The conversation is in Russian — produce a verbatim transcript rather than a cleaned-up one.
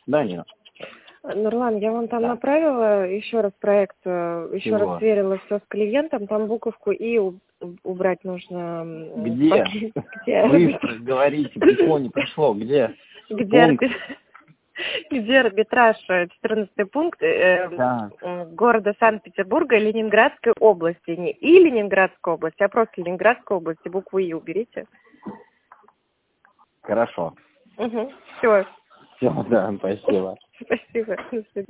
Да, нет. Нурлан, я вам там Да. направила еще раз проект, э, еще Чего? раз сверила все с клиентом, там буковку «и» у- убрать нужно. м, Где? после- Где? Быстро говорите, письмо не пришло. Где? Где, Пункт. арби- где арбитраж, э, четырнадцатый пункт, э, Так. э, города Санкт-Петербурга и Ленинградской области. Не и Ленинградской области, а просто Ленинградской области. Букву «и» уберите. Хорошо. Угу. Все. Все, да, спасибо. Спасибо. До свидания.